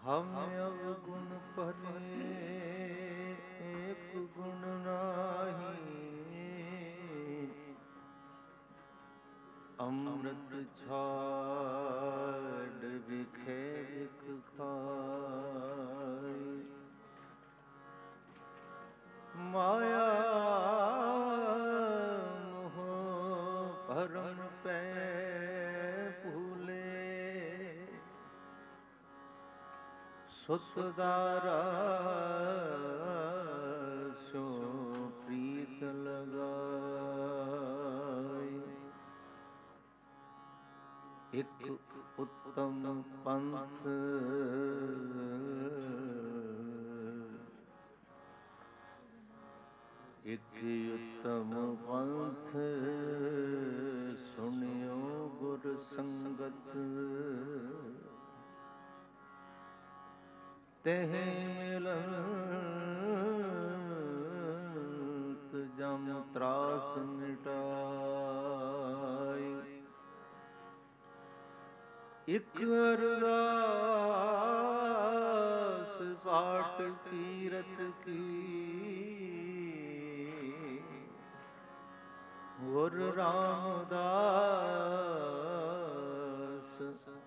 ਹਮ ਅਵਗੁਣ ਭਰੇ ਏਕ ਗੁਣ ਨਾਹੀ, ਅੰਮ੍ਰਿਤ ਛਾੜ ਵਿਖੇ ਵਿਖ ਖਾਈ। ਮਾਇਆ ਮੋਹ ਭਰਮ ਪੈ ਭੂਲੇ, ਸੁਤ ਦਾਰਾ ਸੋ ਪ੍ਰੀਤ ਲਗਾਈ। ਇਕ ਉੱਤਮ ਪੰਥ ਇਕ ਉੱਤਮ ਪੰਥ, ਸੁਣਿਓ ਗੁਰ ਸੰਗਤ। ਤਹ ਮਿਲਤ ਜਮ ਤਰਾਸ ਮਿਟਾਈ। ਇਕ ਅਰਦਾਸ ਪਾਠ ਕੀਰਤ ਕੀ, ਗੁਰ ਰਾਮਦਾਸ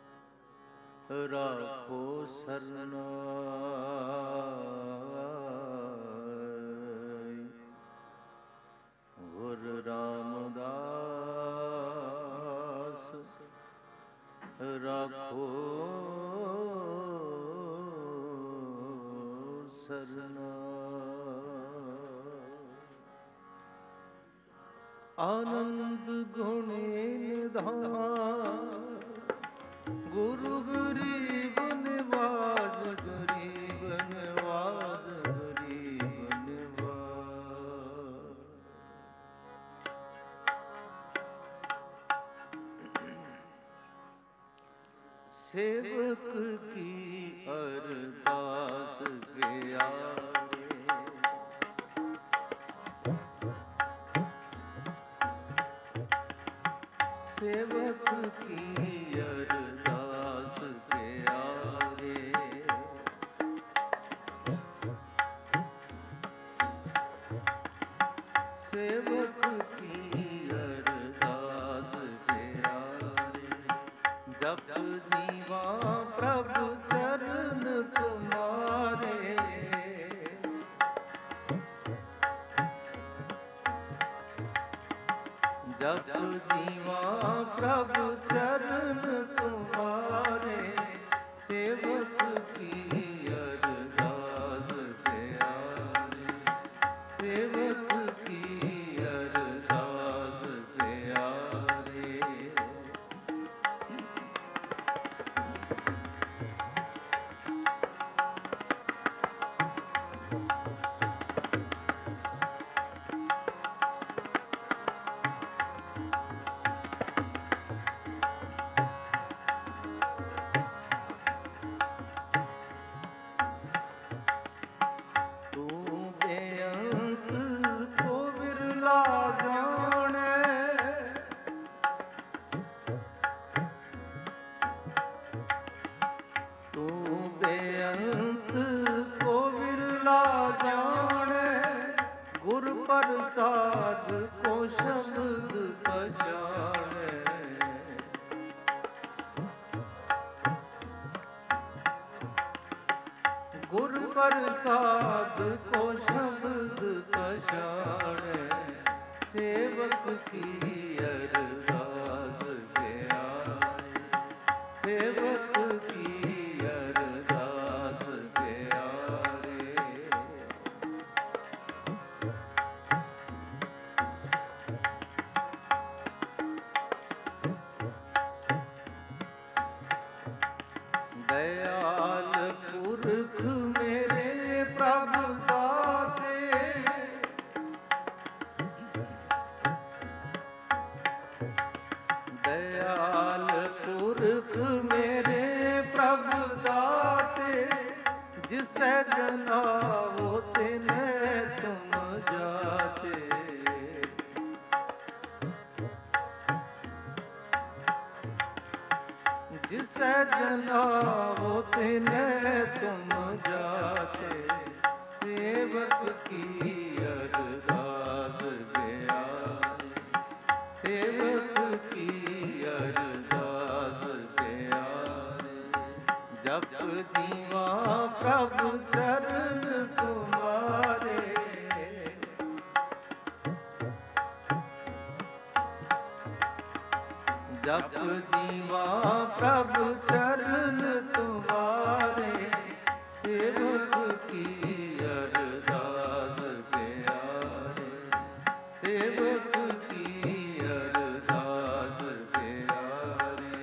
ਰਾਖੋ ਸਰਨਾਈ। ਗੁਰ ਰਾਮਦਾਸ ਰਾਖੋ ਸਰਨਾਈ। ਆਨੰਦ ਗੁਣੇ ਨਿਧਾਨ, ਗੁਰੂ ਗਰੀਬ ਨਿਵਾਜ, ਗਰੀਬ ਨਿਵਾਜ, ਗਰੀਬ ਨਿਵਾਜ। ਸੇਵਕ ਕੀ ਅਰਦਾਸ ਪਿਆਰੇ, ਸੇਵਕ ਕੀ ਅਰਦਾਸ ਪਿਆਰੇ। ਸੇਵਕ ਕੀ ਅਰਦਾਸ ਪਿਆਰੇ। ਜਪ ਜੀਵਾ ਪ੍ਰਭ ਚਰਨ ਤੁਮਾਰੇ, ਜਪ ਜੀਵਾ ਪ੍ਰਭ ਚਰਨ ਤੁਮਾਰੇ। ਸੇਵਕ ਕੀ ਅਰਦਾਸ ਪਿਆਰੇ, ਸੇਵਕ ਕੀ ਅਰਦਾਸ ਪਿਆਰੇ। ਪ੍ਰਸਾਦ ਕੋ ਸ਼ਬਦ ਪਛਾਣੈ, ਗੁਰ ਪ੍ਰਸਾਦ ਕੋ ਸ਼ਬਦ ਪਛਾਣੈ। ਸੇਵਕ ਕੀ ਅਰਦਾਸ ਪਿਆਰੇ, ਸੇਵਕ ਕੀ ਅਰਦਾਸ ਪਿਆਰੇ। ਦਇਆਲ ਪੁਰਖ ਮੇਰੇ ਪ੍ਰਭ ਦਾਤੇ, ਦਇਆਲ ਪੁਰਖ ਮੇਰੇ ਪ੍ਰਭ ਦਾਤੇ। ਜਿਸੈ ਜਨਾਵੋ ਤਿਨੈ ਤੁਮ ਜਾਤੇ, ਜਿਸ सजना होते न तुम जाते, सेवक की अरदास गया, सेवक की अरदास गया। जप जीवा प्रभु चरण तुम्हारे, जप जीवा प्रभु चरण तुम्हारे, सेवक की अरदास प्यारे, सेवक की अरदास प्यारे।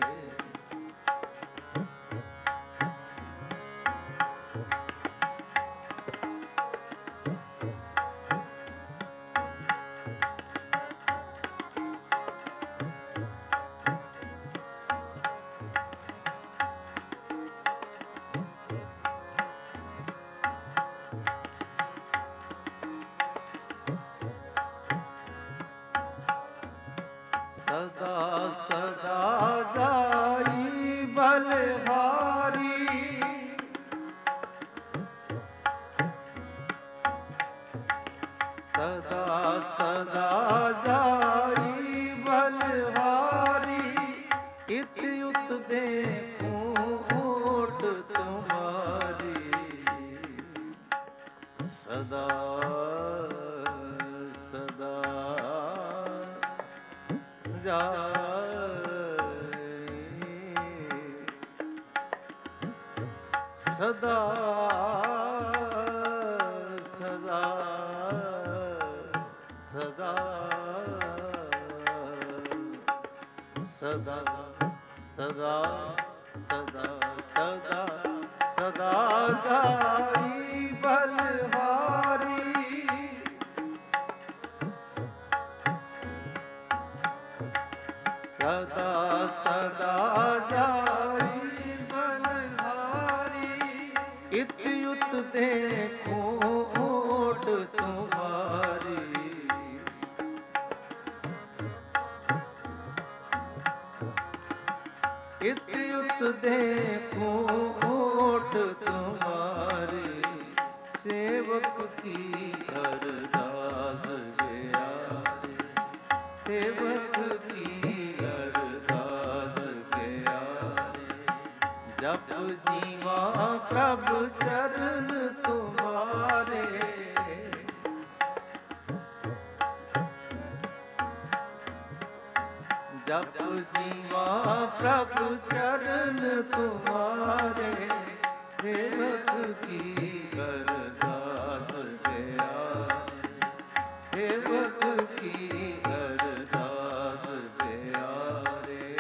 सदा सदा जाई बलहारी, सदा सदा जाई बलहारी, इत उत देखूं ओट तुम्हारी, सदा सदा सदा सदा सदा सदा सदा सदा सदा सदा जाई बलहारी, सदा सदा जाई बलहारी, इत उत देखूं ओट तुम्हारी, इत उत देखूं ओट तुम्हारी, सेवक की अरदास गया, सेवक की अरदास गया। जप जीवा प्रभु चरण तुम्हारे, जप जीवा प्रभु चरण तुम्हारे, सेवक की अरदास गया, सेवक की अरदास गया रे।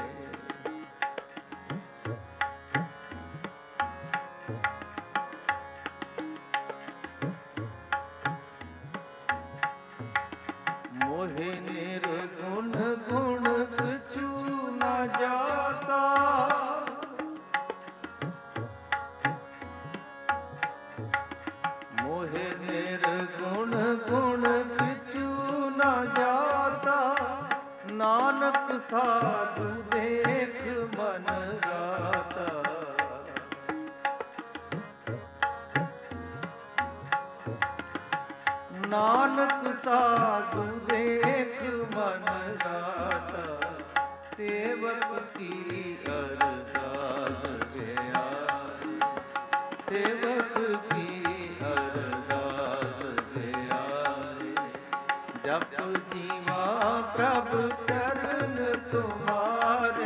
मोहे निर्गुण गुण कछु न जाता, मोहे निर्गुण गुण कछु न जाता, नानक साधु देख मन राता, नानक साधु देख मन राता, सेवक की अरदास गया, सेवक की अरदास गया। जप जीवा प्रभु चरण तुम्हारे,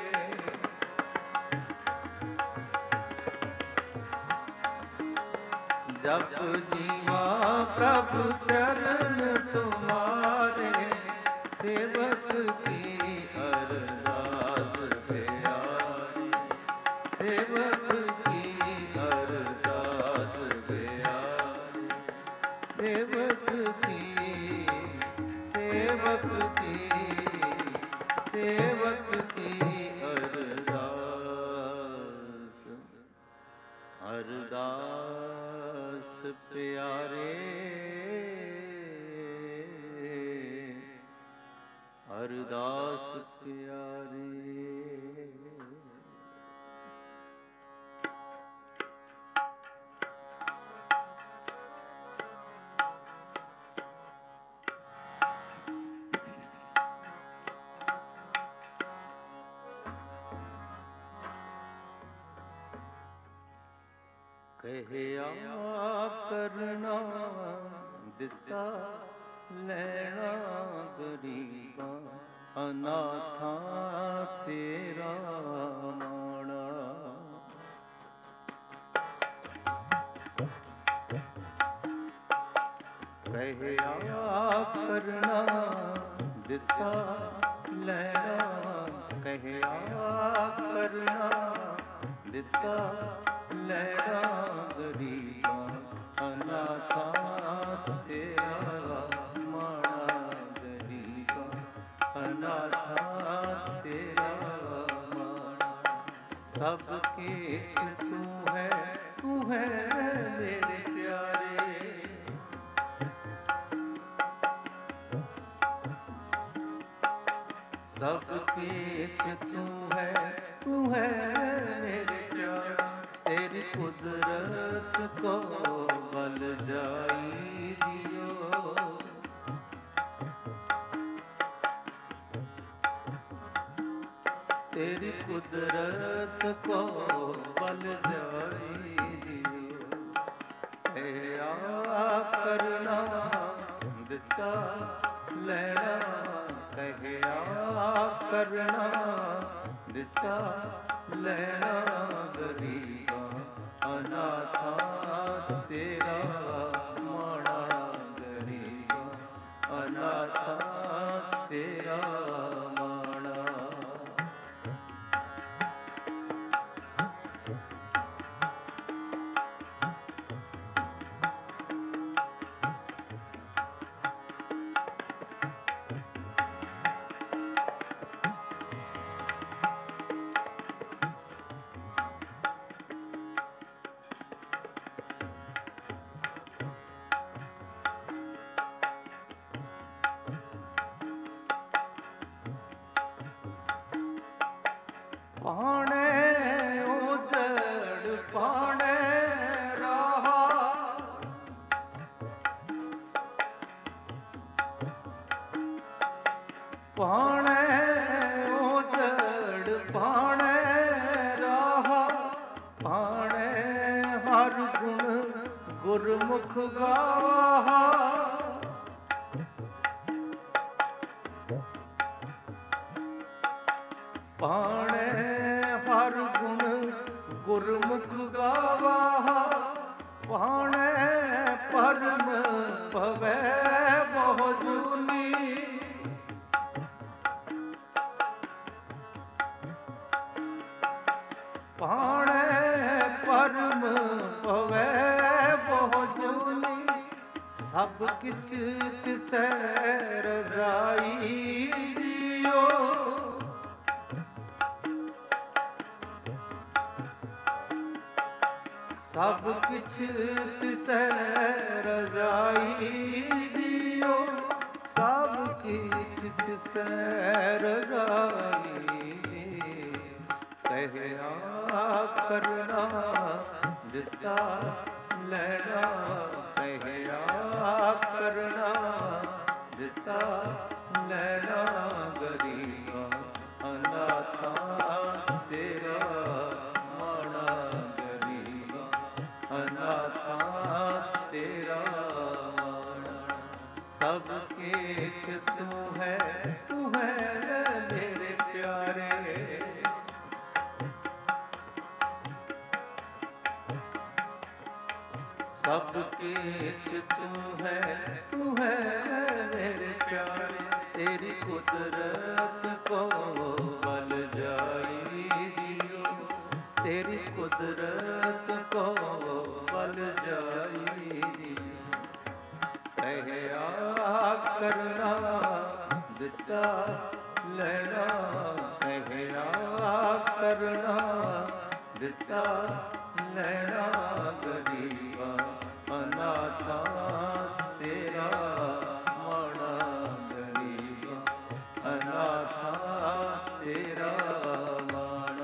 जप जीवा प्रभु चरण तुम्हारे, सेवक की अरदास प्यारी, सेवक की अरदास प्यारी, सेवक की, सेवक की, सेवक की अरदास, अरदास प्यारे, अरदास प्यारे। ਕਹਿਆ ਕਰਨਾ ਦਿੱਤਾ ਲੈਣਾ ਗਰੀਬਾਂ ਅਨਾਥਾਂ ਤੇਰਾ ਮਾਣਾ। ਕਹਿਆ ਕਰਨਾ ਦਿੱਤਾ ਲੈਣਾ, ਕਹਿਆ ਕਰਨਾ ਦਿੱਤਾ ਲੈਣਾ ਗਰੀਬਾਂ ਅਨਾਥਾਂ ਤੇਰਾ ਮਾਣਾ। ਗਰੀਬਾਂ ਅਨਾਥਾਂ ਤੇਰਾ ਮਾਣਾ। ਸਭ ਕੀਚ ਤੂੰ ਹੈ, ਤੂੰ ਹੈ ਮੇਰੇ ਪਿਆਰੇ। ਸਭ ਕੀਚ ਤੂੰ ਹੈ, ਤੂੰ ਹੈ ਮੇਰੇ ਪਿਆਰੇ। ਤੇਰੀ ਕੁਦਰਤ ਕੋ ਬਲ ਜਾਈ ਦਿਓ। ਤੇਰੀ ਕੁਦਰਤ ਕੋ ਬਲ ਜਾਈ ਦਿਓ। ਕਹਿਆ ਕਰਨਾ ਦਿੱਤਾ ਲੈਣਾ, ਕਹਿਆ ਕਰਨਾ ਦਿੱਤਾ ਲੈਣਾ ਗਰੀਬਾਂ ਅਨਾਥਾਂ ਤੇਰਾ ਮਾਣਾ। ਗਰੀਬਾਂ ਅਨਾਥਾਂ ਤੇਰਾ ਮਾਣਾ। ਪਾਣੇ ਉਜੜ ਪਾਣੇ ਰਹਾ, ਪਾਣੇ ਉਜੜ ਪਾਣੇ ਰਹਾ। ਪਾਣੇ ਹਰ ਗੁਣ ਗੁਰਮੁਖ ਗਾਹਾ। ਪਾਣੇ ਹਰ ਗੁਣ ਗੁਰਮੁਖ ਗਾਵਾ। ਪਾਣੇ ਪਰਮ ਭਵੈ ਬਹੁ ਜੂਨੀ। ਪਾਣੇ ਪਰਮ ਭਵੈ ਬਹੁ ਜੂਨੀ। ਸਭ ਕਿਛ ਤਿਸੈ ਰਜ਼ਾਈ ਦਿਓ। ਸਭ ਕਿਛ ਤਿਸੈ ਰਜ਼ਾਈ ਦਿਓ। ਸਭ ਕਿਛ ਤਿਸੈ ਰਜ਼ਾਈ। ਕਹਿਆ ਕਰਨਾ ਦਿੱਤਾ ਲੈਣਾ, ਕਹਿਆ ਕਰਨਾ ਦਿੱਤਾ ਲੈਣਾ ਗਰੀਬਾਂ ਅਨਾਥਾਂ ਤੇਰਾ ਮਾਣਾ। ਅਨਾਥਾਂ ਤੇਰਾ ਮਾਣਾ। ਸਭ ਕੀਚ ਤੂੰ ਹੈ, ਤੂੰ ਹੈ ਮੇਰੇ ਪਿਆਰੇ। ਸਭ ਕੀਚ ਤੂੰ ਹੈ, ਤੂੰ ਹੈ ਮੇਰੇ ਪਿਆਰੇ। ਤੇਰੀ ਕੁਦਰਤ ਕੋ ਬਲ ਜਾਈ ਦਿਓ। ਤੇਰੀ ਕੁਦਰਤ ਕੋ ਬਲ ਜਾਈ ਦਿਓ। ਕਹਿਆ ਕਰਨਾ ਦਿੱਤਾ ਲੈਣਾ, ਕਹਿਆ ਕਰਨਾ ਦਿੱਤਾ ਲੈਣਾ ਗਰੀਬਾਂ ਅਨਾਥਾਂ ਤੇਰਾ ਮਾਣਾ। ਗਰੀਬਾਂ ਅਨਾਥਾਂ ਤੇਰਾ ਮਾਣਾ।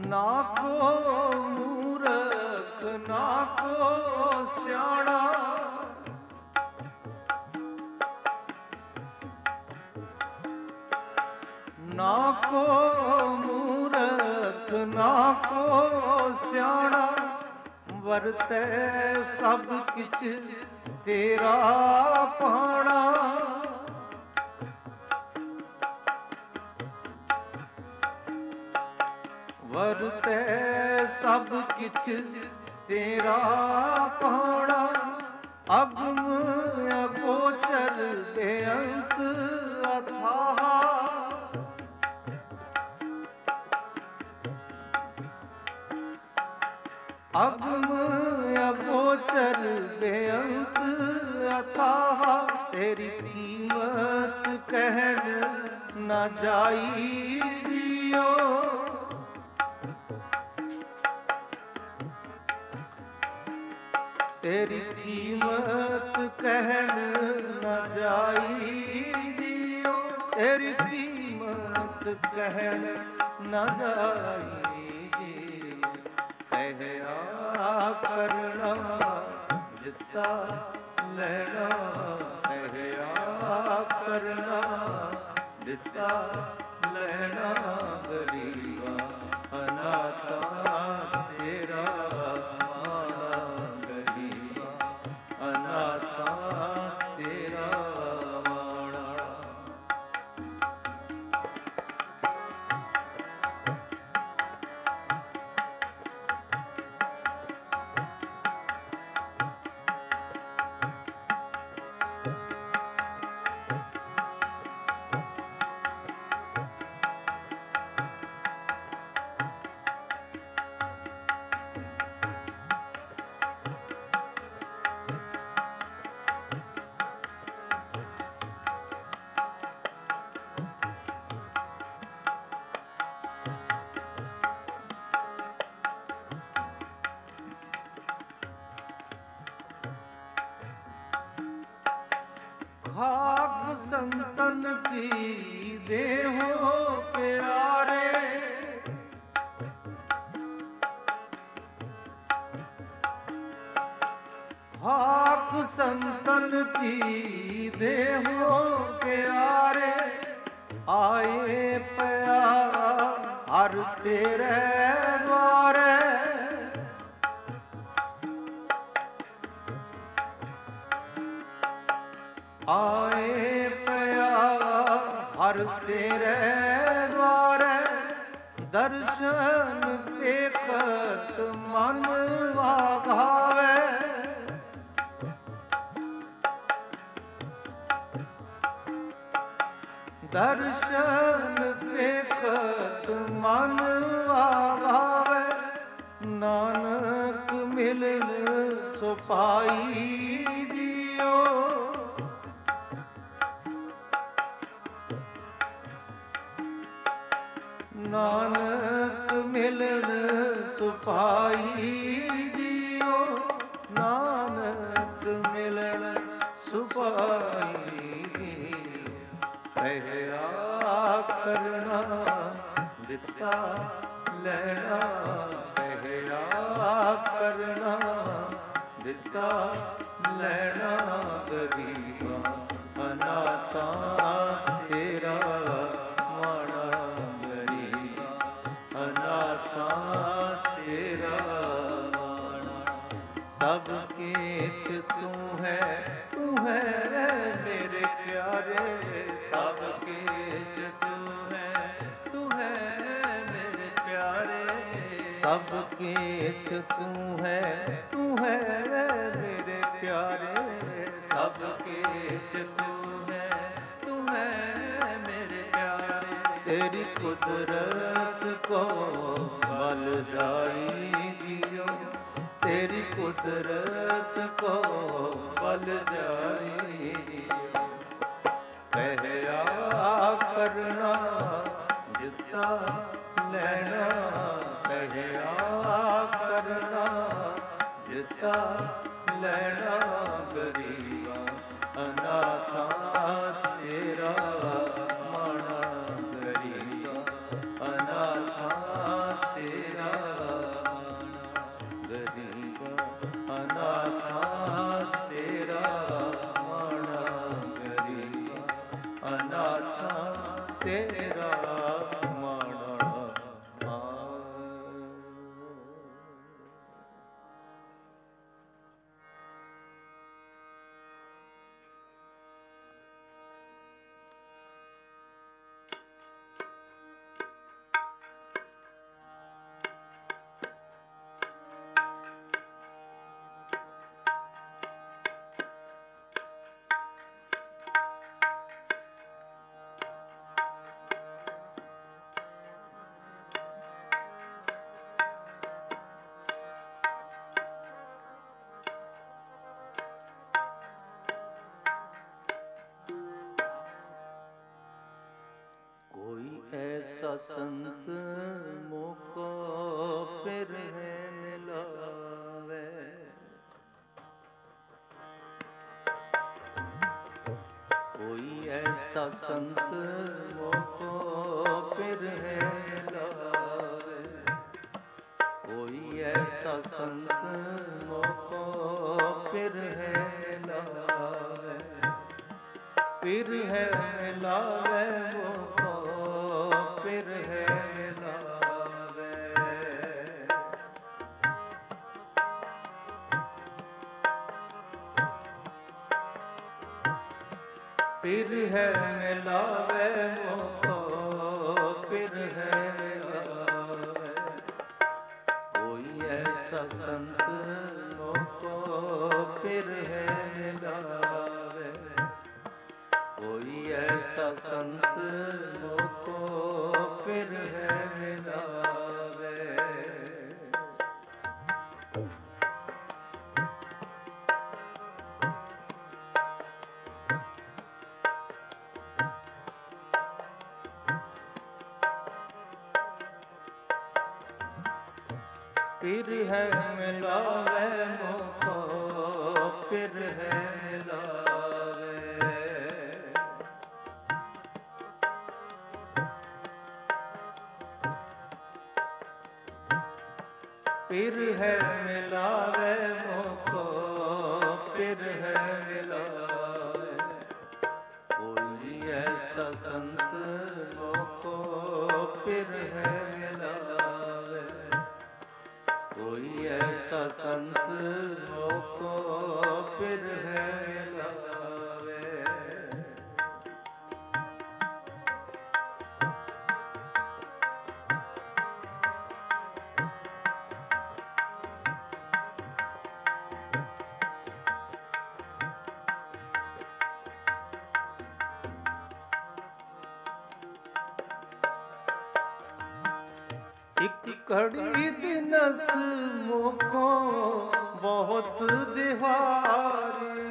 ਨਾ ਕੋ ਮੂਰਖ ਨਾ ਕੋ ਸਿਆਣਾ, ਨਾ ਕੋ ਮੂਰਖ ਨਾ ਕੋ ਸਿਆਣਾ, ਵਰਤੈ ਸਭ ਕਿਛ ਤੇਰਾ ਭਾਣਾ। ਵਰਤੈ ਸਭ ਕਿਛ ਤੇਰਾ ਭਾਣਾ, ਅਗਮ ਅਗੋਚਰ ਬੇਅੰਤ ਅਥਾਹ। ਅਗਮ ਅਗੋਚਰ ਬੇਅੰਤ ਅਥਾਹ, ਤੇਰੀ ਕੀਮਤ ਕਹਿਣ ਨਾ ਜਾਈ ਜੀਓ। ਤੇਰੀ ਕੀਮਤ ਕਹਿਣ ਨਾ ਜਾਈ ਜੀਓ, ਤੇਰੀ ਕੀਮਤ ਕਹਿਣ ਨਾ ਜਾਈ ਜੀਓ। ਕਹਿਆ ਕਰਨਾ ਦਿੱਤਾ ਲੈਣਾ, ਕਹਿਆ ਕਰਨਾ ਦਿੱਤਾ ਲੈਣਾ, ਗਰੀਬਾ ਅਨਾਥਾ ਤੇਰਾ ਮਾਣਾ, ਗਰੀਬਾ ਅਨਾਥਾ ਤੇਰਾ ਮਾਣਾ। ਖਾਕ ਸੰਤਨ ਕੀ ਦੇਹੋ ਪਿਆਰੇ, ਖਾਕ ਸੰਤਨ ਕੀ ਦੇਹੋ ਪਿਆਰੇ, ਆਏ ਪਿਆ ਹਰ ਤੇਰੇ ਦੁਆਰੇ। ਆਏ ਪਿਆ ਹਰ ਤੇਰੇ ਦੁਆਰੇ, ਦਰਸ਼ਨ ਵੇਖਤ ਮਨ ਵਾਗਾਵੇ। ਦਰਸ਼ਨ ਵੇਖਤ ਮਨ ਵਾਗਾਵੇ, ਨਾਨਕ ਮਿਲਨ ਸੋ ਪਾਈ ਜੀਓ। ਨਾਨਕ ਮਿਲਨ ਸੁਪਾਈ ਜੀਓ, ਨਾਨਕ ਮਿਲਨ ਸੁਪਾਈ। ਕਹਿਆ ਕਰਨਾ ਦਿੱਤਾ ਲੈਣਾ, ਕਹਿਆ ਕਰਨਾ ਦਿੱਤਾ ਲੈਣਾ, ਗਰੀਬਾ ਅਨਾਥਾ ਤੇਰਾ ਮਾਣਾ, ਗਰੀਬਾ ਅਨਾਥਾ ਤੇਰਾ ਮਾਣਾ। ਸਭ ਕਿਛ ਤੂੰ ਹੈ ਮੇਰੇ ਪਿਆਰੇ, ਸਭ ਕਿਛ ਤੂੰ ਹੈ ਮੇਰੇ ਪਿਆਰੇ। ਸਭ ਕਿਛ ਤੂੰ ਹੈ ਮੇਰੇ ਪਿਆਰੇ, ਸਭ ਕਿਛ ਤੂੰ ਹੈ ਮੇਰੇ ਪਿਆਰੇ। ਤੇਰੀ ਕੁਦਰਤ ਕੋ ਬਲ ਜਾਈ ਜੀਓ, ਤੇਰੀ ਕੁਦਰਤ ਕੋ ਬਲ ਜਾਈ ਜੀਓ। ਕਹਿਆ ਕਰਨਾ ਦਿੱਤਾ ਲੈਣਾ, ਕਹਿਆ ਕਰਨਾ ਦਿੱਤਾ ਲੈਣਾ, ਗਰੀਬਾ ਅਨਾਥਾ ਤੇਰਾ ਮਾਣਾ, ਗਰੀਬਾ ਅਨਾਥਾ ਤੇਰਾ तेरा माणा ऐसा संत मोको फिर है मिलावे, कोई ऐसा संत मोको फिर है मिलावे, कोई ऐसा संत मोको फिर है मिलावे, फिर है मिलावे वो फिर है मिलावे, फिर है मिलावे वो फिर है मिलावे, कोई ऐसा संत मोको फिर है मिलावे, कोई ऐसा संत मोको फिर है मिलावे, फिर है मिलावे मोको फिर है मिलावे, फिर है मिलावे मोको फिर है मिलावे, कोई ऐसा संत मोको फिर है मिलावे, कोई ऐसा संत मोको फिर है मिलावे, एक घड़ी दिनस मोको बहुत दिहारे,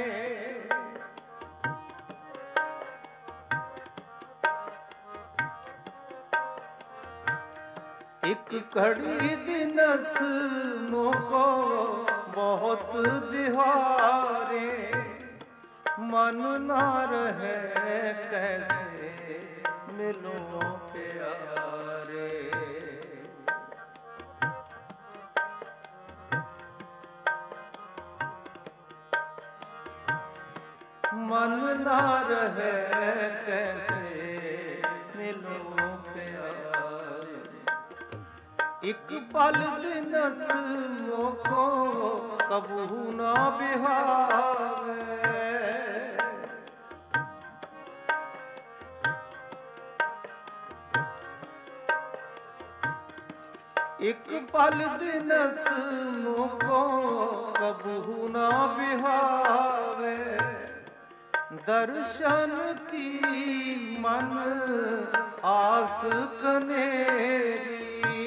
एक घड़ी दिनस मोको बहुत दिहारे, मन ना रहे कैसे मिलो प्यारे, मन ना रहे कैसे मिलो प्यारे, एक पल दिनस मोको कबू ना बिहावे, एक पल दिनस मोको कबू ना बिहावे, दर्शन की मन आस कनेरी,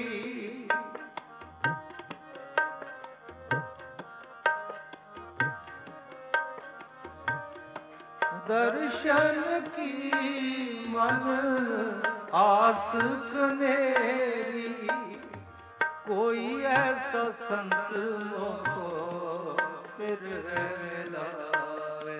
दर्शन की मन आस कनेरी, कोई ऐसा संत मोको फिर है मिलावे,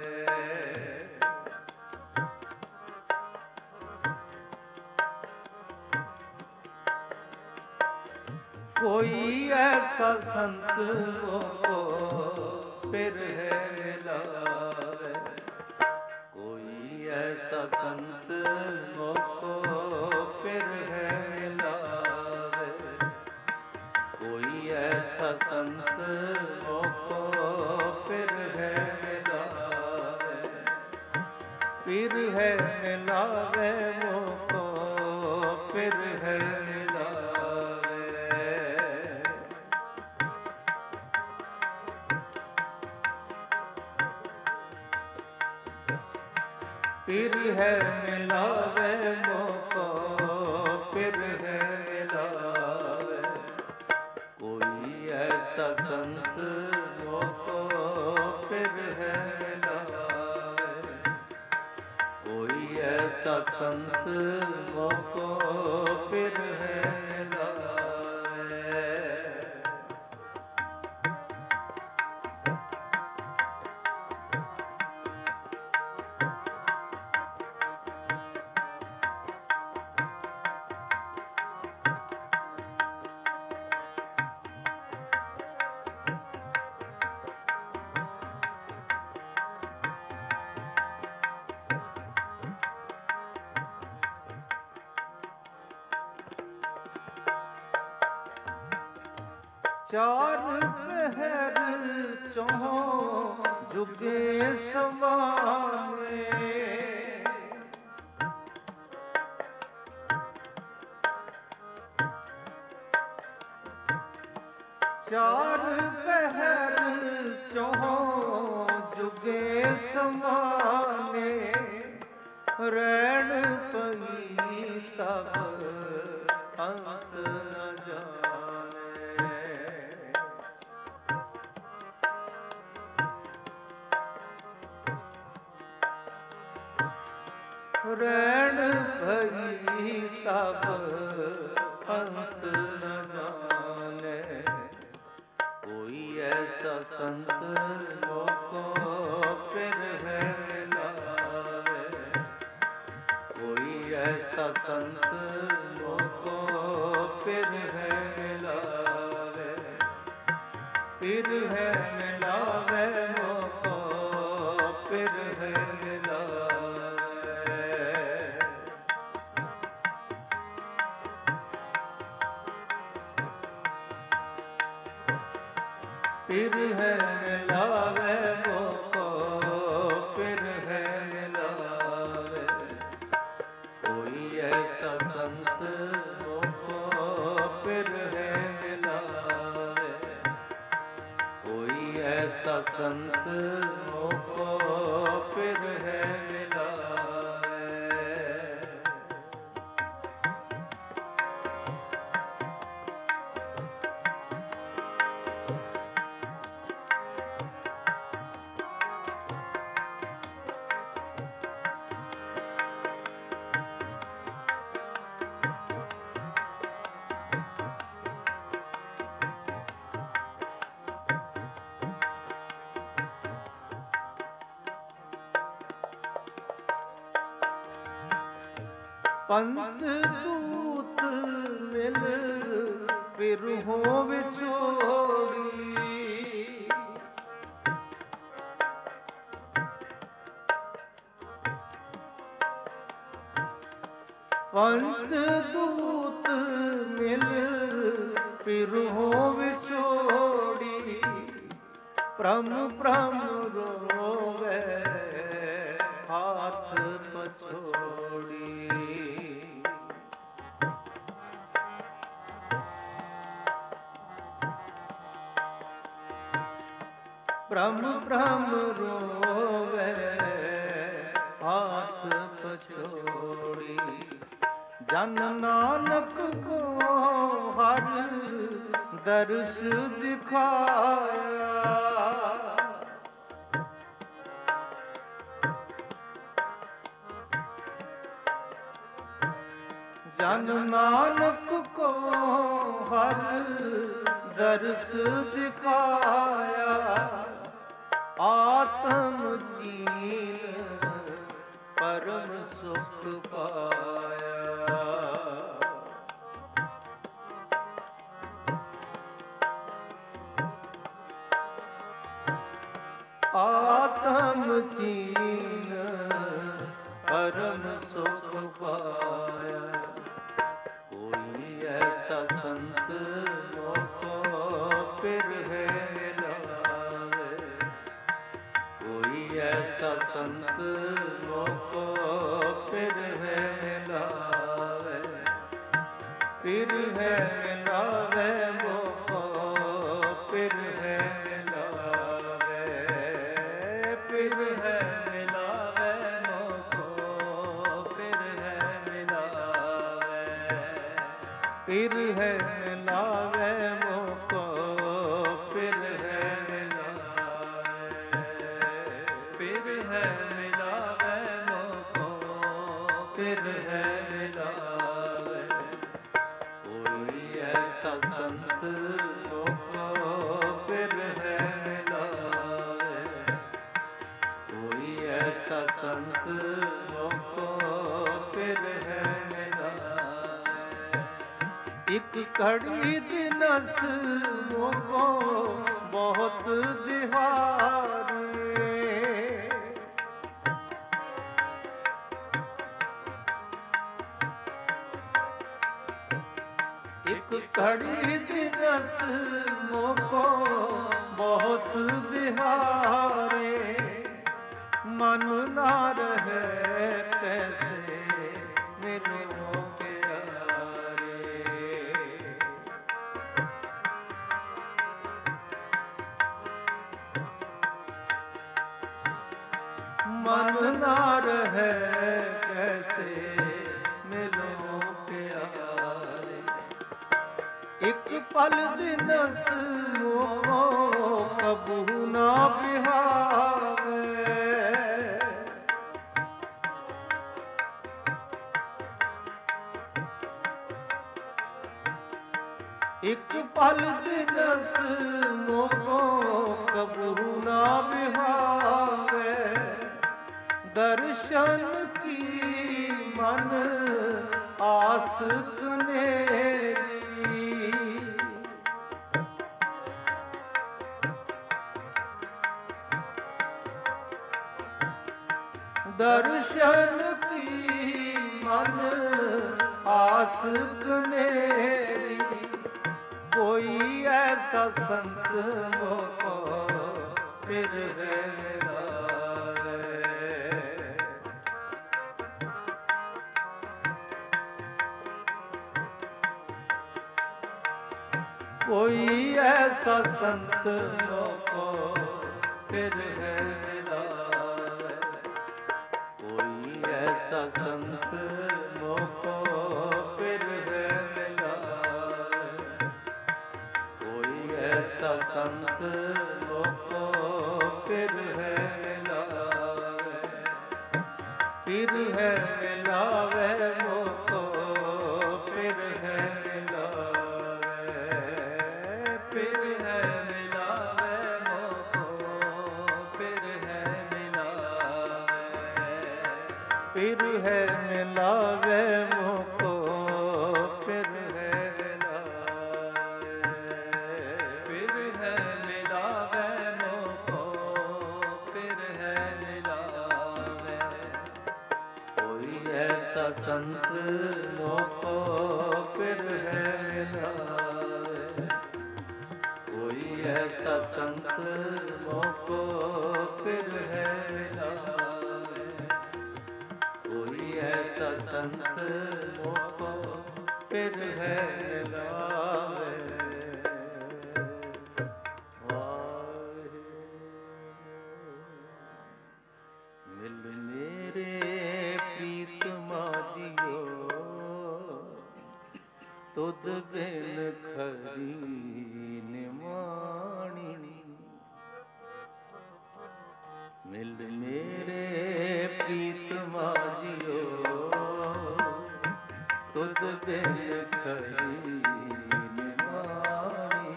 कोई ऐसा संत मोको फिर है मिलावे, कोई ਐਸਾ ਸੰਤ ਮੋਕੋ ਫਿਰ ਹੈ ਮਿਲਾਵੇ, ਕੋਈ ਐਸਾ ਸੰਤ ਮੋਕੋ ਫਿਰ ਹੈ ਮਿਲਾਵੇ, ਫਿਰ ਹੈ ਮਿਲਾਵੇ ਮੋਕੋ ਫਿਰ ਹੈ ਮਿਲਾਵੇ। ਫਿਰ ਹੈ ਮਿਲਾਵੇ ਮੋਕੋ ਫਿਰ ਹੈ ਮਿਲਾਵੇ, ਕੋਈ ਐਸਾ ਸੰਤ ਮੋਕੋ ਫਿਰ ਹੈ ਮਿਲਾਵੇ, ਕੋਈ ਐਸਾ ਸੰਤ ਮੋਕੋ ਫਿਰ ਹੈ ਮਿਲਾਵੇ। ਚਾਰ ਪਹਿਰ ਚੌਂ ਜੁਗੇ ਸਮਾਏ, ਚਾਰ ਪਹਿਰ ਚੌਂ ਜੁਗੇ ਸਮਾਏ, ਰੈਣ ਪਈ ਤਬ ਅੰਤ ਨ ਜਾਣੇ। ਰੈਣ ਭਈ ਤਬ ਅੰਤ ਨ ਜਾਣੇ, ਕੋਈ ਐਸਾ ਸੰਤ ਮੋਕੋ ਫਿਰ ਹੈ ਮਿਲਾਵੇ, ਕੋਈ ਐਸਾ ਸੰਤ ਮੋਕੋ ਫਿਰ ਹੈ ਮਿਲਾਵੇ, ਫਿਰ ਹੈ ਮਿਲਾਵੇ ਮੋਕੋ ਫਿਰ ਹੈ ਮਿਲਾਵੇ। ਫਿਰ ਹੈ ਮਿਲਾਵੇ ਮੋਕੋ ਫਿਰ ਹੈ ਮਿਲਾਵੇ, ਕੋਈ ਐਸਾ ਸੰਤ ਮੋਕੋ ਫਿਰ ਹੈ ਮਿਲਾਵੇ, ਕੋਈ ਐਸਾ ਸੰਤ ਮੋਕੋ ਫਿਰ ਹੈ ਮਿਲਾਵੇ। ਪੰਚ ਦੂਤ ਮਿਲ ਬਿਰਹੋਂ ਵਿਛੋੜੀ, ਪੰਚ ਦੂਤ ਮਿਲ ਬਿਰਹੋਂ ਵਿਛੋੜੀ, ਭ੍ਰਮ ਭ੍ਰਮ ਰੋਵੇ ਹਾਥ ਪਛੋੜੀ। ਭ੍ਰਮ ਭ੍ਰਮ ਰੋਵੇ ਹਾਥ ਪਛੋੜੀ, ਜਨ ਨਾਨਕ ਕੋ ਹਰ ਦਰਸ ਦਿਖਾਇਆ, ਜਨ ਨਾਨਕ ਕੋ ਹਰ ਦਰਸ ਦਿਖਾਇਆ, ਆਤਮ ਜੀਨ ਪਰਮ ਸੁਖ ਪਾਇਆ। ਆਤਮ ਜੀਨ परम सुख पाया। कोई ऐसा संत मोको फिर है मिलावे, कोई ऐसा संत मोको फिर है मिलावे, फिर है मिलावे मोको फिर है मिलावे, फिर है मिलावे मोको फिर है मिलावे, फिर है मिलावे मोको फिर है मिलावे, फिर है मिलावे मोको फिर है मिलावे। कोई ऐसा संत मोको फिर है मिलावे, कोई ऐसा संत मोको फिर है मिलावे। एक घड़ी दिनस मोको बहुत दिहारे, एक घड़ी दिनस मोको बहुत दिहारे, मन ना रहे कैसे मिलो प्यारे, मन ना रहे कैसे मिलो प्यारे। एक पल दिनस मोको कबू ना बिहावे, एक पल दिनस मोको कबू ना बिहावे। दर्शन की मन आस कनेरी, दर्शन की मन आस कनेरी। कोई ऐसा संत मोको फिर है मिलावे, कोई ऐसा संत मोको फिर है मिलावे, कोई ऐसा संत मोको फिर है मिलावे, कोई ऐसा संत मोको फिर है मिलावे, फिर है मिलावे मोको फिर है मिलावे, फिर है मिलावे मोको फिर है मिलावे, फिर है मिलावे मोको फिर है मिलावे, फिर है मिलावे मोको फिर है मिलावे। कोई ऐसा संत मोको फिर है मिलावे, कोई ऐसा संत मोको फिर है मिलावे, कोई ऐसा संत मोको फिर है मिलावे। मिल मेरे प्रीतमा जियो, तुद बिन खरी निमाणी। मिल मेरे प्रीतमा जियो, तुद बिन खरी निमाणी।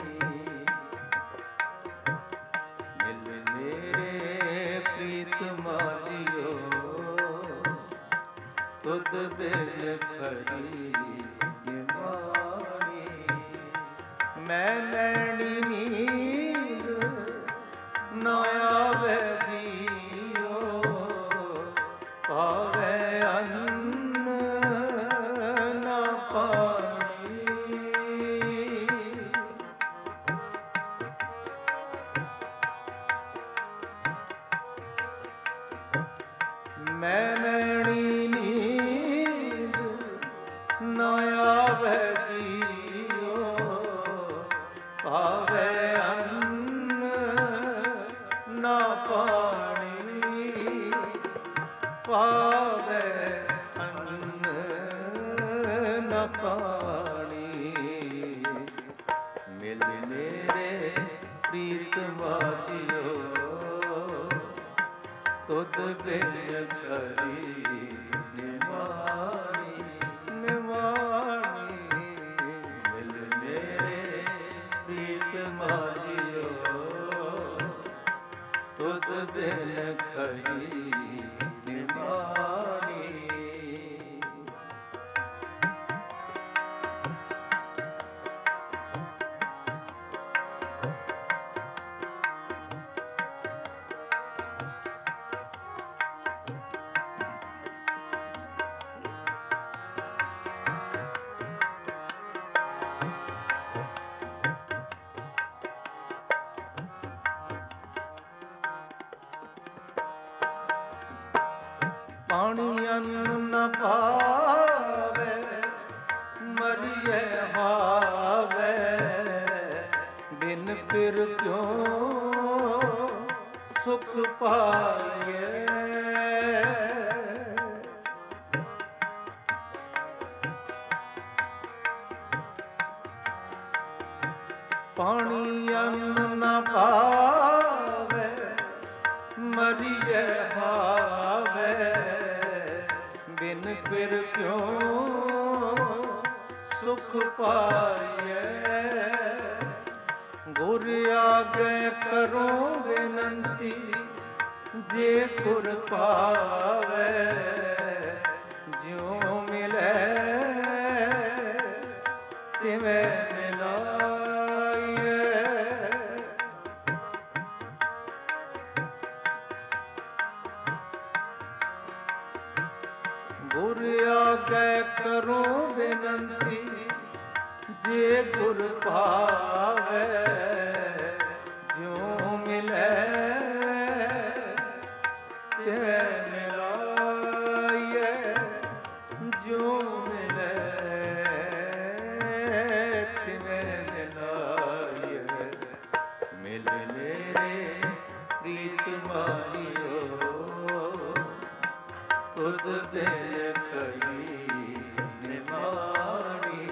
मिल मेरे प्रीतमा जियो, तुद बिन खरी निमाणी। मैं नैनी नींद न आवे जियो, पावे ਭਾਵੇ ਅੰਨ ਨਾ ਪਾਣੀ, ਭਾਵੇ ਅੰਨ ਨਾ ਪਾਣੀ, ਮਿਲ ਮੇਰੇ ਪ੍ਰੀਤਮਾ ਜੀਓ, ਤੁਧ ਬਿਨ ਕਰੀ ਨਿਮਾਣੀ, ਨਿਮਾਣੀ, ਮਿਲ ਮੇਰੇ ਪ੍ਰੀਤਮਾ ਜੀਓ, ਤੁਧ ਬਿਨ ਕਰੀ ਨਿਮਾਣੀ। ਪਾਣੀ ਅੰਨ ਨ ਭਾਵੇ, ਮਰੀਏ ਹਾਵੇ, ਬਿਨ ਫਿਰ ਕਿਉ ਸੁਖ ਪਾਈਏ। ਪਾਣੀ ਅੰਨ ਨ ਭਾਵੇ, ਮਰੀਏ ਹਾਵੇ, ਬਿਨ ਫਿਰ ਕਿਉ ਸੁਖ ਪਾਈਏ। ਗੁਰ ਆਗੇ ਕਰੋ ਬੇਨੰਤੀ, ਜੇ ਗੁਰ ਪਾਵੇ, ਜਿਉ ਮਿਲੇ ਤਿਵੇਂ ਮਿਲਾਈਏ। ਗੁਰ ਆਗੇ ਕਰੋ ਬੇਨੰਤੀ, ਜੇ ਗੁਰ ਭਾਵੇ, ਜਿਉ ਮਿਲੇ ਤਿਵੇਂ ਮਿਲਾਈਏ, ਜਿਉ ਮਿਲੇ ਤਿਵੇਂ ਮਿਲਾਈਏ। ਮਿਲ ਮੇਰੇ ਪ੍ਰੀਤਮਾ ਜੀਓ, ਤੁਧ ਬਿਨ ਕਰੀ ਨਿਮਾਣੀ,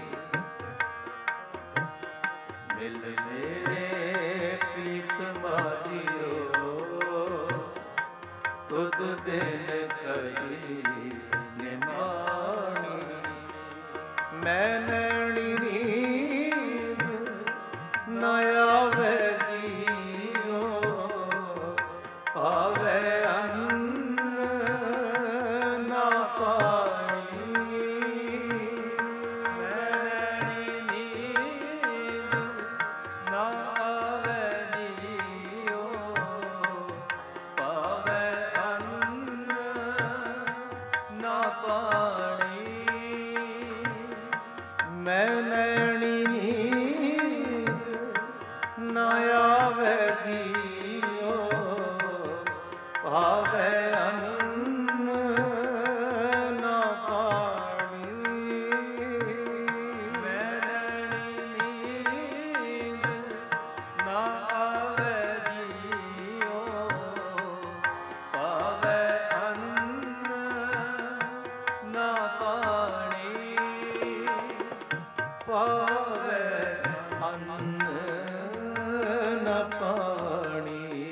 ਮਿਲ ਮੇਰੇ ਪ੍ਰੀਤਮਾ ਜੀਓ, ਤੁਧ ਬਿਨ ਕਰੀ ਨਿਮਾਣੀ। ਮੈਂ ਨੈਣੀ ਨੀਂਦ ਨ ਆਵੇ ਜੀਓ, ਭਾਵੇ ਅੰਨ ਨਾ ਪਾਣੀ, ਮੈਂ ਨੈਣੀ ਨੀਂਦ ਨ ਆਵੇ ਜੀਓ, ਭਾਵੇ ਅੰਨ ਨਾ ਪਾਣੀ, ਮੈਂ ਨੈਣੀ ਨੀਂਦ ਨ ਆਵੇ ਜੀਓ, ਭਾਵੇ ਅੰਨ ਨਾ ਪਾਣੀ, ਮੈਂ ਨੈਣੀ ਨੀਂਦ ਨ ਆਵੇ ਜੀਓ, ਭਾਵੇ ਅੰਨ ਨਾ ਪਾਣੀ, ਭਾਵੇ ਅੰਨ ਨ ਪਾਣੀ।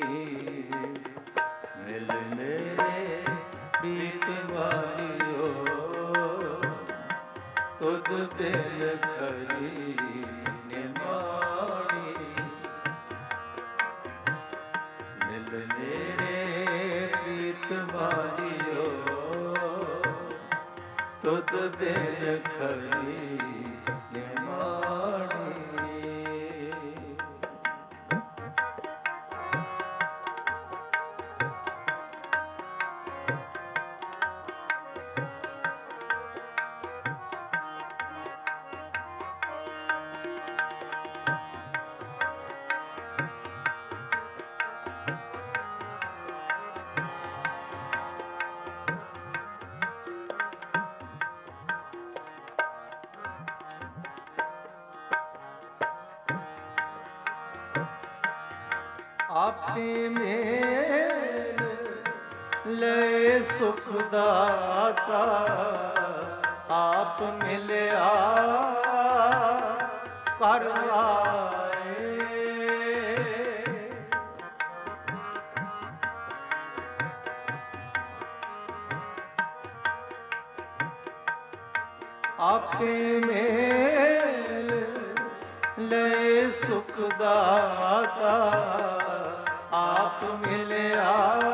ਮਿਲ ਮੇਰੇ ਪ੍ਰੀਤਮਾ ਜੀਓ, ਤੁਧ ਬਿਨ ਕਰੀ ਨਿਮਾਣੀ, ਮਿਲ ਮੇਰੇ ਪ੍ਰੀਤਮਾ ਜੀਓ, ਤੁਧ ਬਿਨ ਕਰੀ ਨਿਮਾਣੀ। ਆਪੇ ਮੇਲ ਲੈ ਸੁਖ ਦਾਤਾ, ਆਪ ਮਿਲਿਆ ਕਰ ਆਏ। ਆਪੇ ਮੇਲ ਲੈ ਸੁਖ ਦਾਤਾ, ਆਪ ਮਿਲਿਆ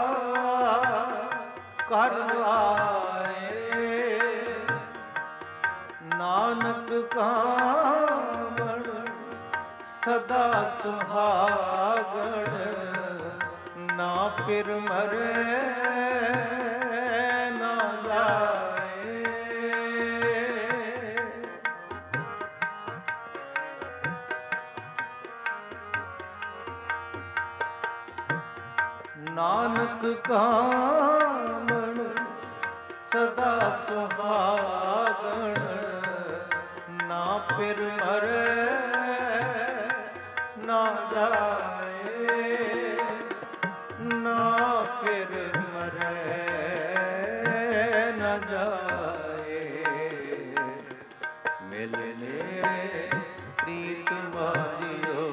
ਕਰ ਆਏ। ਨਾਨਕ ਕਾਮਣ ਸਦਾ ਸੁਹਾਗਣ, ਨਾ ਫਿਰ ਮਰੇ ਨਾ ਜਾਏ। ਨਾਨਕ ਕਾਮਣ ਸਦਾ ਸੁਹਾਗਣ, ਨਾ ਫਿਰ ਮਰੇ ਨਾ ਜਾਏ। ਨਾ ਫਿਰ ਮਰੇ ਨਾ ਜਾਏ। ਮਿਲਨੇ ਪ੍ਰੀਤ ਮਾਰਿਓ,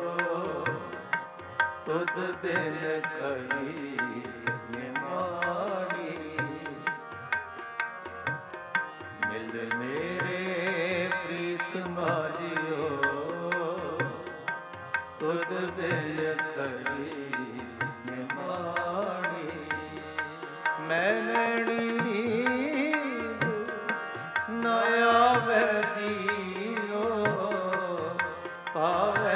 ਤੁਧ ਬਿਨ ਕਰੀ ਨਿਮਾਣੀ। ਮਿਲ ਮੇਰੇ ਪ੍ਰੀਤ ਮਾਰਿਓ, ਤੁਧ ਬਿਨ ਕਰੀ ਨਿਮਾਣੀ। ਮੈਂ ਨੈਣੀ ਨੀਂਦ ਨਾ ਆਵੈ ਜੀਓ, ਪਾਵੈ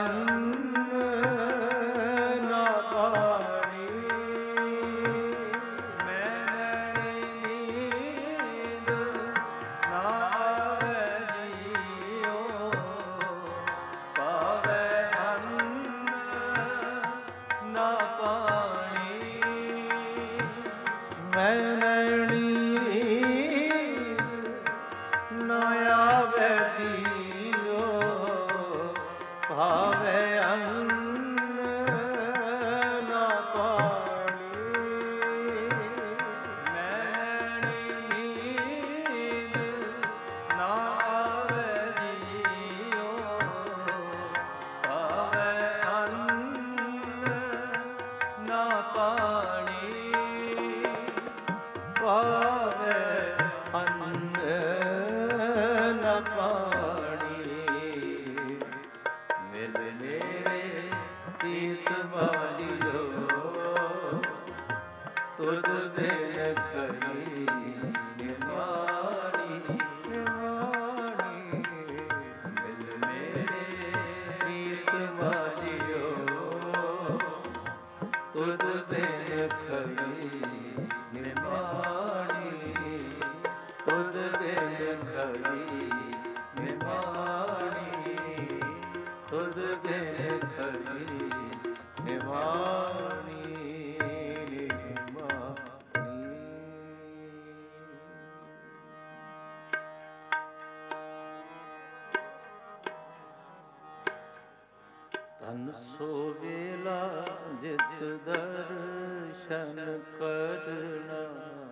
ਧਨ ਸੋ ਵੇਲਾ ਜਿਤ ਦਰਸ਼ਨ ਕਰਨਾ,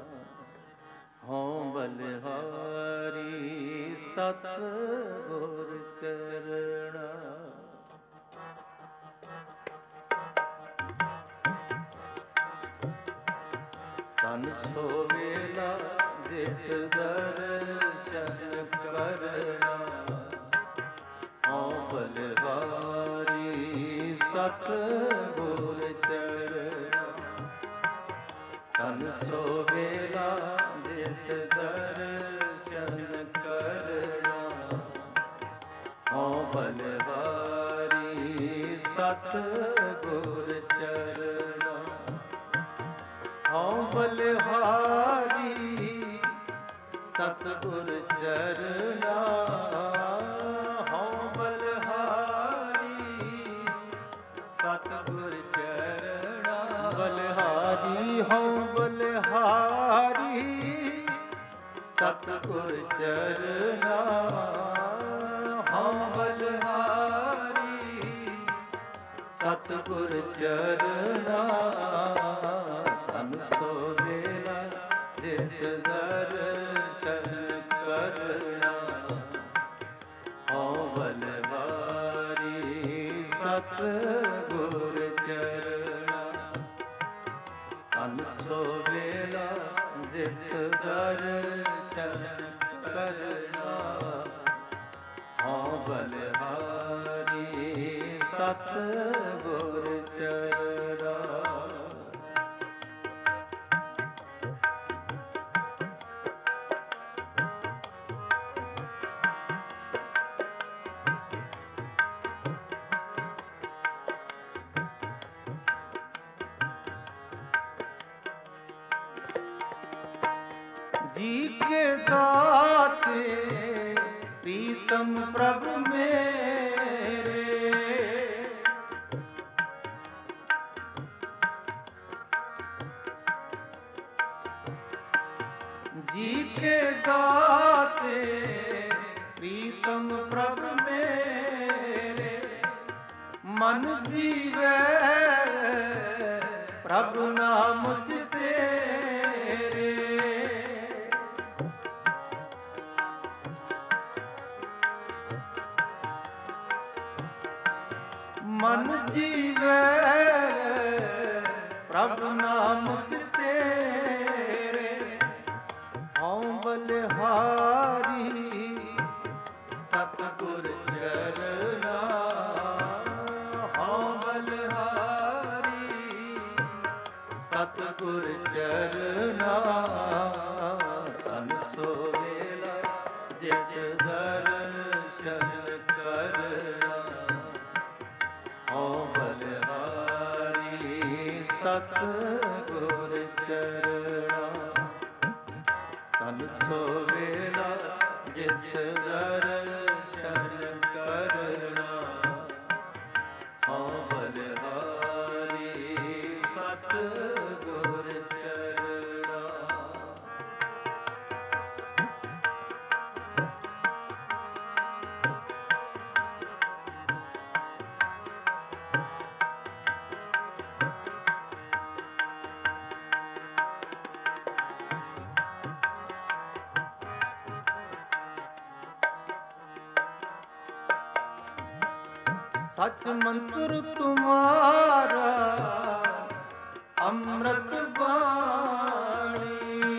ਹਉ ਬਲਿਹਾਰੀ ਸਤ ਗੁਰ ਚਰਣਾ। ਧਨ ਸੋ ਵੇਲਾ ਜਿਤ ਦਰਸ਼ਨ ਕਰਨਾ, ਹਉ ਬਲਿਹਾਰੀ ਸਤ ਗੁਰ ਚਰਣਾ। ਧਨ ਸੋ ਵੇਲਾ ਜਿਤ ਦਰਸ਼ਨ ਕਰਨਾ, ਹਉ ਬਲਿਹਾਰੀ ਸਤ ਗੁਰ ਚਰਣਾ। ਹਉ ਬਲਿਹਾਰੀ ਸਤਿਗੁਰ ਚਰਣਾ, ਹਉ ਬਲਿਹਾਰੀ ਸਤਿਗੁਰ ਚਰਣਾ। ਬਲਿਹਾਰੀ ਹਉ ਬਲਿਹਾਰੀ ਸਤਿਗੁਰ ਚਰਣਾ, ਹਉ ਬਲਿਹਾਰੀ ਸਤਿਗੁਰ ਚਰਣਾ ਤਨ ਸੋ ਵੇਲਾ ਜਿਤ ਦਰਸ਼ਨ ਕਰਨਾ ਹਉ ਬਲਵਾਰੀ ਸਤਿਗੁਰ ਚਰਣਾ ਤਨ ਸੋ ਵੇਲਾ ਜਿਤ ਦਰਸ਼ਨ ਕਰਨਾ ਹਉ ਬਲਹਾਰੀ ਸਤਿਗੁਰ ਚਰਣਾ। जी के दाते प्रीतम प्रभु मेरे जी के दाते प्रीतम प्रभु मेरे मन जीवे प्रभु नाम मुझ तेरे मन जीवे प्रभु नाम मुझ तेरे हऊँ बलिहारी सतगुर चरना हऊँ बलिहारी सतगुर चरना तन सो वेला जित दर्शन करना ਹਉ ਬਲਿਹਾਰੀ ਸਤਿਗੁਰ ਚਰਣਾ ਤਨ ਸੋ ਵੇਲਾ ਜਿਤ ਦਰਸ਼ਨ ਕਰਨਾ ਹਉ ਬਲਿਹਾਰੀ ਸਤਿਗੁਰ ਚਰਣਾ। सच मंत्र तुम्हारा अमृत वाणी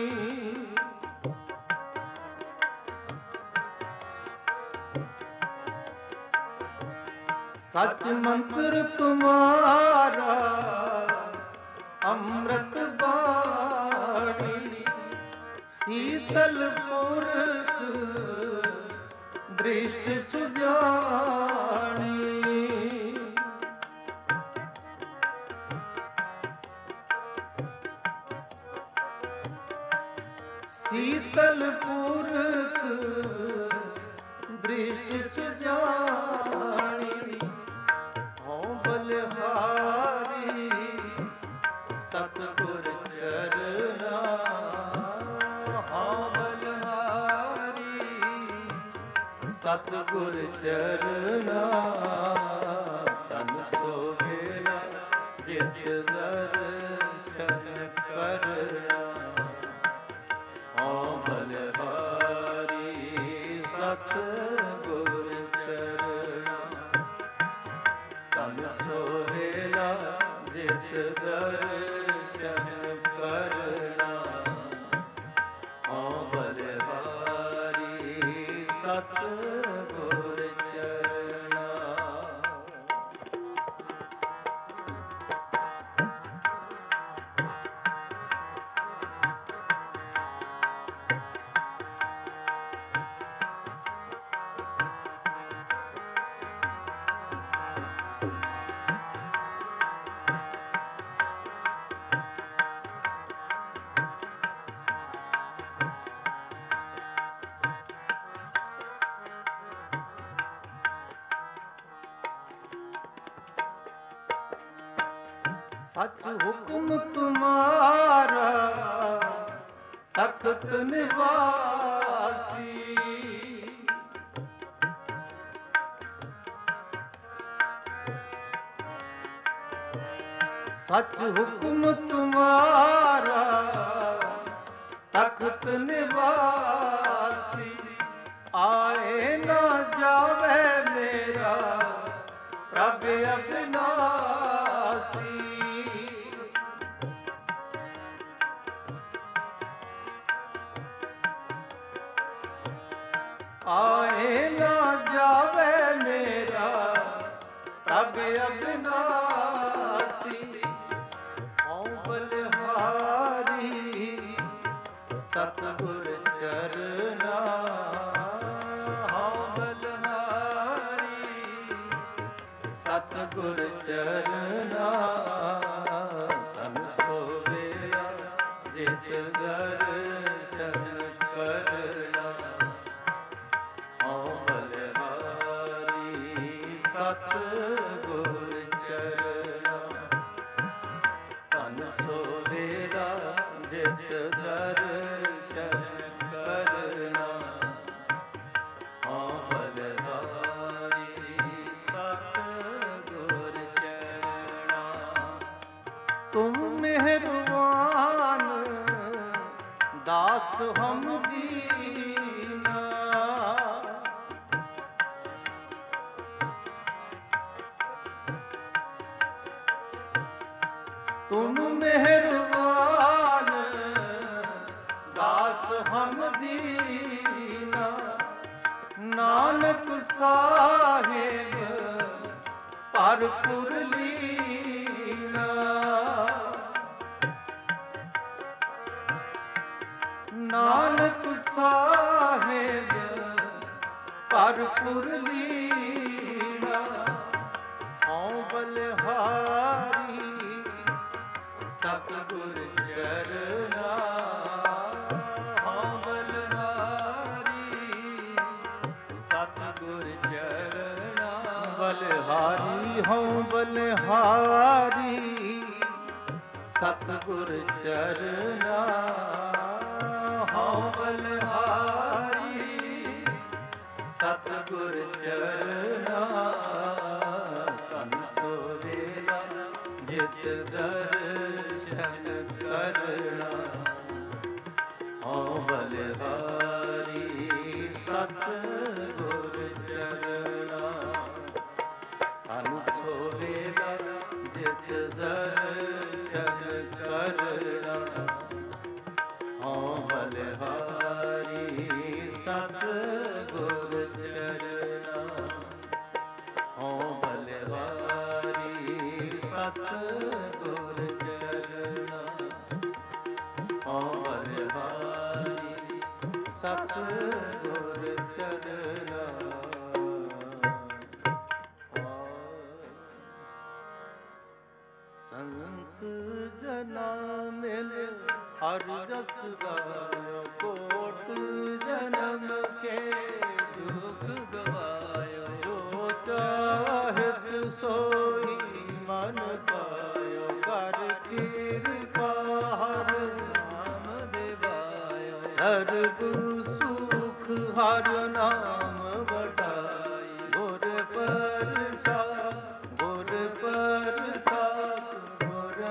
सच मंत्र तुम्हारा अमृत वाणी शीतल पुरख दृष्टि सुजानी शीतल पुरख दृष्टि सुजानी हऊँ बलिहारी सतगुर चरना हऊँ बलिहारी सतगुर चरना तन सो ਵੇਲਾ ਜਿਤ ਦਰਸ਼ਨ ਕਰਨਾ ਹਉ ਬਲਿਹਾਰੀ ਸਤਿਗੁਰ ਚਰਣਾ ਤਨ ਸੋ ਵੇਲਾ ਜਿਤ ਦਰਸ਼ਨ ਕਰਨਾ ਹਉ ਬਲਿਹਾਰੀ ਸਤਿਗੁਰ ਚਰਣਾ। सच हुक्म तुम्हारा तख्त निवासी सच हुक्म तुम्हारा तख्त निवासी, आए ना जावे मेरा प्रभ अविनाशी। आए ना जावे मेरा प्रभ अविनाशी। हऊँ बलिहारी सतगुर चरना, हऊँ बलिहारी सतगुर चरना। तन सोवेला जित दर्शन करना, हऊँ बलिहारी सतगुर चरना। तन सोवेला जित दर्शन करना, हऊँ बलिहारी सतगुर चरना। तुम मेहरबान दास हम दीना, तुम मेहरबान दास हम दीना। नानक साहेब भरपुर लीना, नानक साहेब भरपुर लीना। हऊँ बलिहारी सतगुर चरना, हऊँ बलिहारी सतगुर चरना। बलिहारी हऊँ बलिहारी सतगुर चरना, हऊँ बलिहारी सतगुर चरना। तन सोवेला जित दर्शन करना, हऊँ बलिहारी सतगुर चरना। तन सोवेला जित दर्शन करना, हऊँ बलिहारी सतगुर चरना। हऊँ बलिहारी सतगुर चरना, हऊँ बलिहारी सतगुर चरना। संत जना मिल हर जस गायो, कोट जन्म के दुख गवायो। जो चाहत सोई मन पायो, कर कृपा हर नाम देवायो। सर्ब सुख हर नाम बटाई, गुर प्रसाद गुर प्रसाद गुर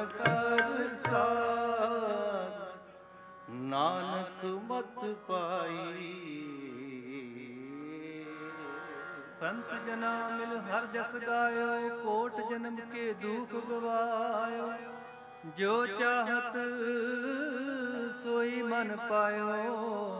प्रसाद। नानक मत पाई। संत जना मिल हर जस गायो, कोट जन्म के दुख गवायो। जो चाहत सोई मन पायो,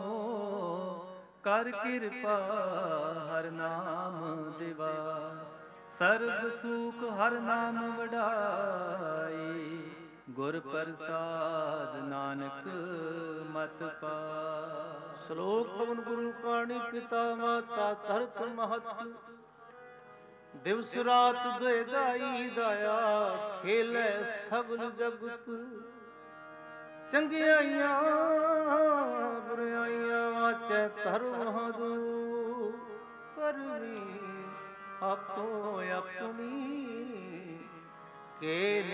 कर कृपा हर नाम दिवा। सर्ब सुख हर नाम वडाई, गुर प्रसाद नानक मत पा। श्लोक पवन गुरु पाणी पिता माता धरत महत। दिवस रात दुए दाई दाया, खेलै सगल जगत। चंगियाइयां बुराइयां वाचै धर्म दू। करनी आपो अपनी के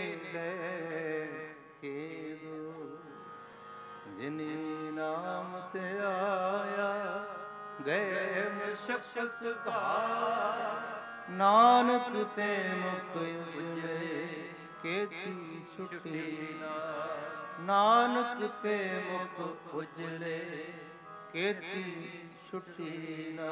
खेदो। जिनी नाम ते आया गए मशक्कत का। नानक ते मुख उजरे ਕੇਤੀ ਛੁਟੀ ਨਾਨਕ ਤੇ ਮੁਖ ਉਜਲੇ ਕੇਤੀ ਛੁਟੀ ਨਾ।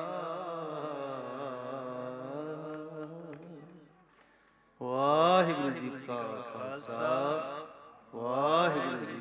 ਵਾਹਿਗੁਰੂ ਜੀ ਕਾ ਖਾਲਸਾ ਵਾਹਿਗੁਰੂ